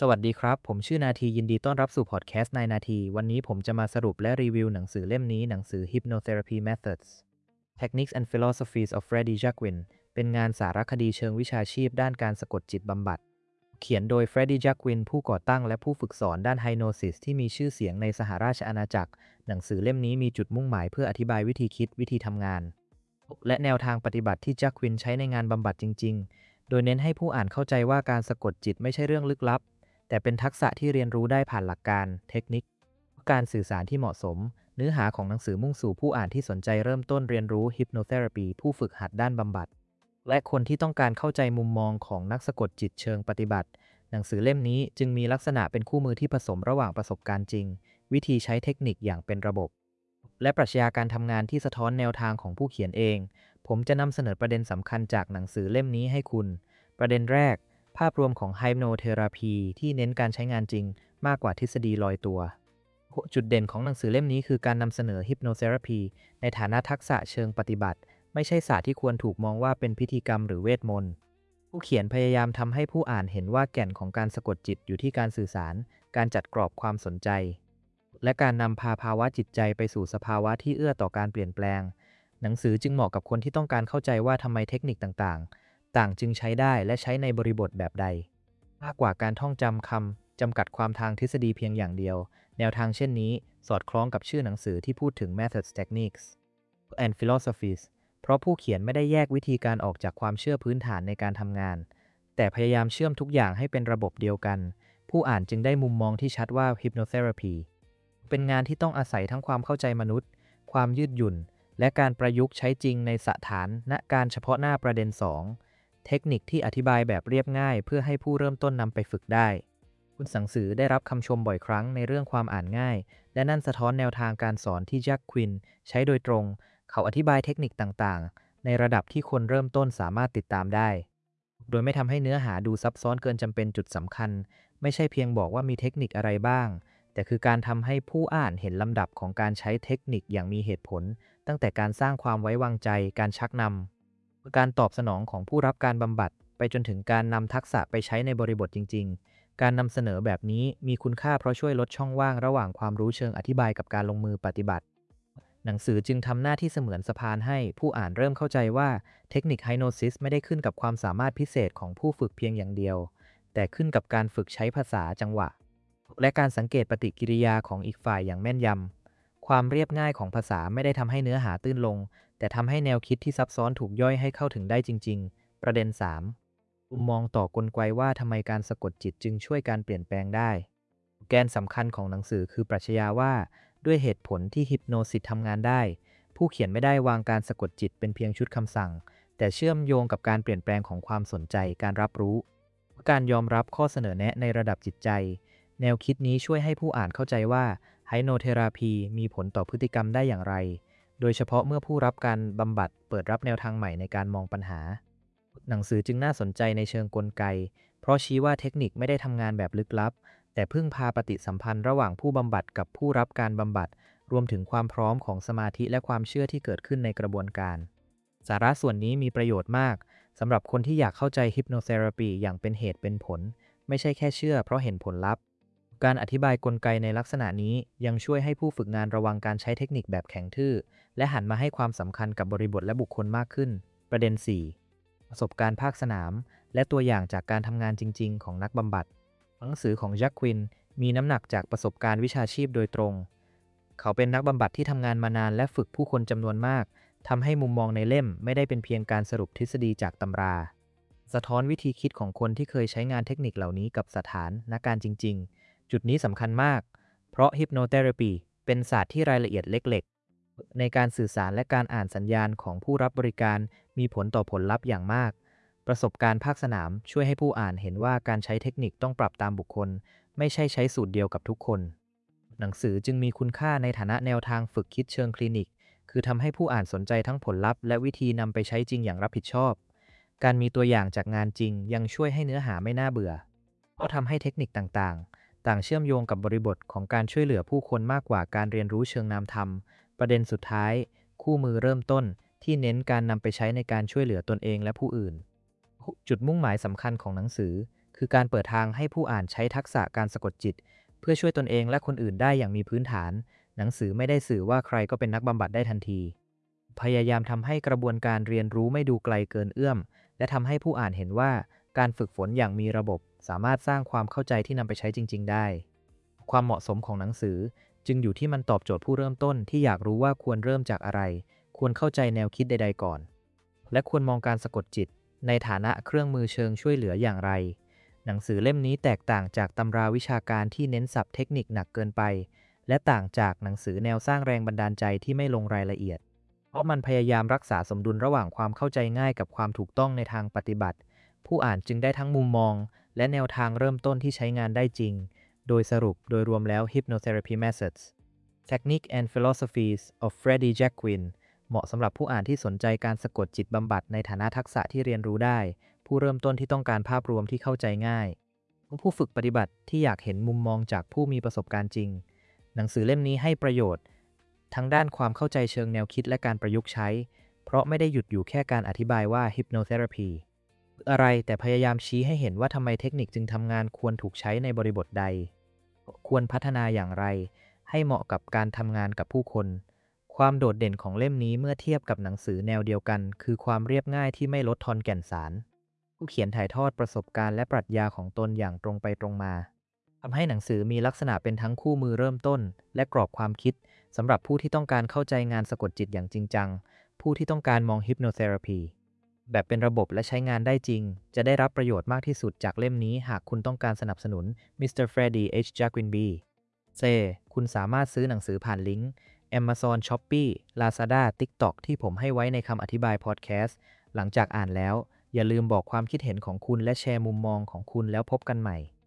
สวัสดีครับผมชื่อนาทียินดีต้อนรับสู่พอดแคสต์นายนาทีวันนี้ผมจะมาสรุปและรีวิวหนังสือเล่มนี้หนังสือ Hypnotherapy Methods Techniques and Philosophies of Freddie Jacquin เป็นงานสารคดีเชิงวิชาชีพด้านการสะกดจิตบำบัดเขียนโดย Freddie Jacquin ผู้ก่อตั้งและผู้ฝึกสอนด้าน Hypnosis ที่มีชื่อเสียงในสหราชอาณาจักรหนังสือเล่มนี้มีจุดมุ่งหมายเพื่ออธิบายวิธีคิดวิธีทำงานและแนวทางปฏิบัติที่ Jacquin ใช้ในงานบำบัดจริงๆโดยเน้นให้ผู้อ่านเข้าใจว่าการสะกดจิตไม่ใช่เรื่องลึกลับแต่เป็นทักษะที่เรียนรู้ได้ผ่านหลักการเทคนิคการสื่อสารที่เหมาะสมเนื้อหาของหนังสือมุ่งสู่ผู้อ่านที่สนใจเริ่มต้นเรียนรู้ Hypnotherapy ผู้ฝึกหัดด้านบำบัดและคนที่ต้องการเข้าใจมุมมองของนักสะกดจิตเชิงปฏิบัติหนังสือเล่มนี้จึงมีลักษณะเป็นคู่มือที่ผสมระหว่างประสบการณ์จริงวิธีใช้เทคนิคอย่างเป็นระบบและปรัชญาการทำงานที่สะท้อนแนวทางของผู้เขียนเองผมจะนำเสนอประเด็นสำคัญจากหนังสือเล่มนี้ให้คุณประเด็นแรกภาพรวมของ Hypnotherapy ที่เน้นการใช้งานจริงมากกว่าทฤษฎีลอยตัวจุดเด่นของหนังสือเล่มนี้คือการนำเสนอ Hypnotherapy ในฐานะทักษะเชิงปฏิบัติไม่ใช่ศาสตร์ที่ควรถูกมองว่าเป็นพิธีกรรมหรือเวทมนต์ผู้เขียนพยายามทำให้ผู้อ่านเห็นว่าแก่นของการสะกดจิตอยู่ที่การสื่อสารการจัดกรอบความสนใจและการนำพาภาวะจิตใจไปสู่สภาวะที่เอื้อต่อการเปลี่ยนแปลงหนังสือจึงเหมาะกับคนที่ต้องการเข้าใจว่าทำไมเทคนิคต่างๆจึงใช้ได้และใช้ในบริบทแบบใดมากกว่าการท่องจำคำจำกัดความทางทฤษฎีเพียงอย่างเดียวแนวทางเช่นนี้สอดคล้องกับชื่อหนังสือที่พูดถึง methods techniques and philosophies เพราะผู้เขียนไม่ได้แยกวิธีการออกจากความเชื่อพื้นฐานในการทำงานแต่พยายามเชื่อมทุกอย่างให้เป็นระบบเดียวกันผู้อ่านจึงได้มุมมองที่ชัดว่า hypnotherapy เป็นงานที่ต้องอาศัยทั้งความเข้าใจมนุษย์ความยืดหยุ่นและการประยุกต์ใช้จริงในสถานการณ์เฉพาะหน้าประเด็น2เทคนิคที่อธิบายแบบเรียบง่ายเพื่อให้ผู้เริ่มต้นนำไปฝึกได้คุณหนังสือได้รับคำชมบ่อยครั้งในเรื่องความอ่านง่ายและนั่นสะท้อนแนวทางการสอนที่แจ็คควินใช้โดยตรงเขาอธิบายเทคนิคต่างๆในระดับที่คนเริ่มต้นสามารถติดตามได้โดยไม่ทำให้เนื้อหาดูซับซ้อนเกินจำเป็นจุดสำคัญไม่ใช่เพียงบอกว่ามีเทคนิคอะไรบ้างแต่คือการทำให้ผู้อ่านเห็นลำดับของการใช้เทคนิคอย่างมีเหตุผลตั้งแต่การสร้างความไว้วางใจการชักนำการตอบสนองของผู้รับการบำบัดไปจนถึงการนำทักษะไปใช้ในบริบทจริงๆการนำเสนอแบบนี้มีคุณค่าเพราะช่วยลดช่องว่างระหว่างความรู้เชิงอธิบายกับการลงมือปฏิบัติหนังสือจึงทำหน้าที่เสมือนสะพานให้ผู้อ่านเริ่มเข้าใจว่าเทคนิคไฮโนซิสไม่ได้ขึ้นกับความสามารถพิเศษของผู้ฝึกเพียงอย่างเดียวแต่ขึ้นกับการฝึกใช้ภาษาจังหวะและการสังเกตปฏิกิริยาของอีกฝ่ายอย่างแม่นยำความเรียบง่ายของภาษาไม่ได้ทำให้เนื้อหาตื้นลงแต่ทำให้แนวคิดที่ซับซ้อนถูกย่อยให้เข้าถึงได้จริงๆประเด็น3มุมมองต่อกลไกว่าทำไมการสะกดจิตจึงช่วยการเปลี่ยนแปลงได้แกนสำคัญของหนังสือคือปรัชญาว่าด้วยเหตุผลที่ฮิปโนซิสทำงานได้ผู้เขียนไม่ได้วางการสะกดจิตเป็นเพียงชุดคำสั่งแต่เชื่อมโยงกับการเปลี่ยนแปลงของความสนใจการรับรู้การยอมรับข้อเสนอแนะในระดับจิตใจแนวคิดนี้ช่วยให้ผู้อ่านเข้าใจว่าไฮโนเทราพีมีผลต่อพฤติกรรมได้อย่างไรโดยเฉพาะเมื่อผู้รับการบำบัดเปิดรับแนวทางใหม่ในการมองปัญหาหนังสือจึงน่าสนใจในเชิงกลไกเพราะชี้ว่าเทคนิคไม่ได้ทำงานแบบลึกลับแต่พึ่งพาปฏิสัมพันธ์ระหว่างผู้บำบัดกับผู้รับการบำบัดรวมถึงความพร้อมของสมาธิและความเชื่อที่เกิดขึ้นในกระบวนการสาระส่วนนี้มีประโยชน์มากสำหรับคนที่อยากเข้าใจ Hypnotherapy อย่างเป็นเหตุเป็นผลไม่ใช่แค่เชื่อเพราะเห็นผลลัพธ์การอธิบายกลไกในลักษณะนี้ยังช่วยให้ผู้ฝึกงานระวังการใช้เทคนิคแบบแข็งทื่อและหันมาให้ความสำคัญกับบริบทและบุคคลมากขึ้นประเด็น4ประสบการณ์ภาคสนามและตัวอย่างจากการทำงานจริงๆของนักบำบัดหนังสือของแจ็คควินมีน้ำหนักจากประสบการณ์วิชาชีพโดยตรงเขาเป็นนักบำบัดที่ทำงานมานานและฝึกผู้คนจำนวนมากทำให้มุมมองในเล่มไม่ได้เป็นเพียงการสรุปทฤษฎีจากตำราสะท้อนวิธีคิดของคนที่เคยใช้งานเทคนิคเหล่านี้กับสถานการณ์จริงๆจุดนี้สำคัญมากเพราะ Hypnotherapy เป็นศาสตร์ที่รายละเอียดเล็กๆในการสื่อสารและการอ่านสัญญาณของผู้รับบริการมีผลต่อผลลัพธ์อย่างมากประสบการณ์ภาคสนามช่วยให้ผู้อ่านเห็นว่าการใช้เทคนิคต้องปรับตามบุคคลไม่ใช่ใช้สูตรเดียวกับทุกคนหนังสือจึงมีคุณค่าในฐานะแนวทางฝึกคิดเชิงคลินิกคือทำให้ผู้อ่านสนใจทั้งผลลัพธ์และวิธีนำไปใช้จริงอย่างรับผิดชอบการมีตัวอย่างจากงานจริงยังช่วยให้เนื้อหาไม่น่าเบื่อเพราะทำให้เทคนิคต่างเชื่อมโยงกับบริบทของการช่วยเหลือผู้คนมากกว่าการเรียนรู้เชิงนามธรรมประเด็นสุดท้ายคู่มือเริ่มต้นที่เน้นการนำไปใช้ในการช่วยเหลือตนเองและผู้อื่นจุดมุ่งหมายสำคัญของหนังสือคืคือการเปิดทางให้ผู้อ่านใช้ทักษะการสะกดจิตเพื่อช่วยตนเองและคนอื่นได้อย่างมีพื้นฐานหนังสือไม่ได้สื่อว่าใครก็เป็นนักบำบัดได้ทันทีพยายามทำให้กระบวนการเรียนรู้ไม่ดูไกลเกินเอื้อมและทำให้ผู้อ่านเห็นว่าการฝึกฝนอย่างมีระบบสามารถสร้างความเข้าใจที่นำไปใช้จริงๆได้ความเหมาะสมของหนังสือจึงอยู่ที่มันตอบโจทย์ผู้เริ่มต้นที่อยากรู้ว่าควรเริ่มจากอะไรควรเข้าใจแนวคิดใดๆก่อนและควรมองการสะกดจิตในฐานะเครื่องมือเชิงช่วยเหลืออย่างไรหนังสือเล่มนี้แตกต่างจากตำราวิชาการที่เน้นศัพท์เทคนิคหนักเกินไปและต่างจากหนังสือแนวสร้างแรงบันดาลใจที่ไม่ลงรายละเอียดเพราะมันพยายามรักษาสมดุลระหว่างความเข้าใจง่ายกับความถูกต้องในทางปฏิบัติผู้อ่านจึงได้ทั้งมุมมองและแนวทางเริ่มต้นที่ใช้งานได้จริงโดยสรุปโดยรวมแล้ว Hypnotherapy Methods Technique and Philosophies of Freddie Jacquin เหมาะสำหรับผู้อ่านที่สนใจการสะกดจิตบำบัดในฐานะทักษะที่เรียนรู้ได้ผู้เริ่มต้นที่ต้องการภาพรวมที่เข้าใจง่ายผู้ฝึกปฏิบัติที่อยากเห็นมุมมองจากผู้มีประสบการณ์จริงหนังสือเล่มนี้ให้ประโยชน์ทั้งด้านความเข้าใจเชิงแนวคิดและการประยุกต์ใช้เพราะไม่ได้หยุดอยู่แค่การอธิบายว่า Hypnotherapy อะไรแต่พยายามชี้ให้เห็นว่าทำไมเทคนิคจึงทำงานควรถูกใช้ในบริบทใดควรพัฒนาอย่างไรให้เหมาะกับการทำงานกับผู้คนความโดดเด่นของเล่มนี้เมื่อเทียบกับหนังสือแนวเดียวกันคือความเรียบง่ายที่ไม่ลดทอนแก่นสารผู้เขียนถ่ายทอดประสบการณ์และปรัชญาของตนอย่างตรงไปตรงมาทำให้หนังสือมีลักษณะเป็นทั้งคู่มือเริ่มต้นและกรอบความคิดสำหรับผู้ที่ต้องการเข้าใจงานสะกดจิตอย่างจริงจังผู้ที่ต้องการมอง Hypnotherapy แบบเป็นระบบและใช้งานได้จริงจะได้รับประโยชน์มากที่สุดจากเล่มนี้หากคุณต้องการสนับสนุน Mr. Freddie H. Jacquin B. คุณสามารถซื้อหนังสือผ่านลิงก์ Amazon, Shopee, Lazada, TikTok ที่ผมให้ไว้ในคำอธิบายพอดแคสต์หลังจากอ่านแล้วอย่าลืมบอกความคิดเห็นของคุณและแชร์มุมมองของคุณแล้วพบกันใหม่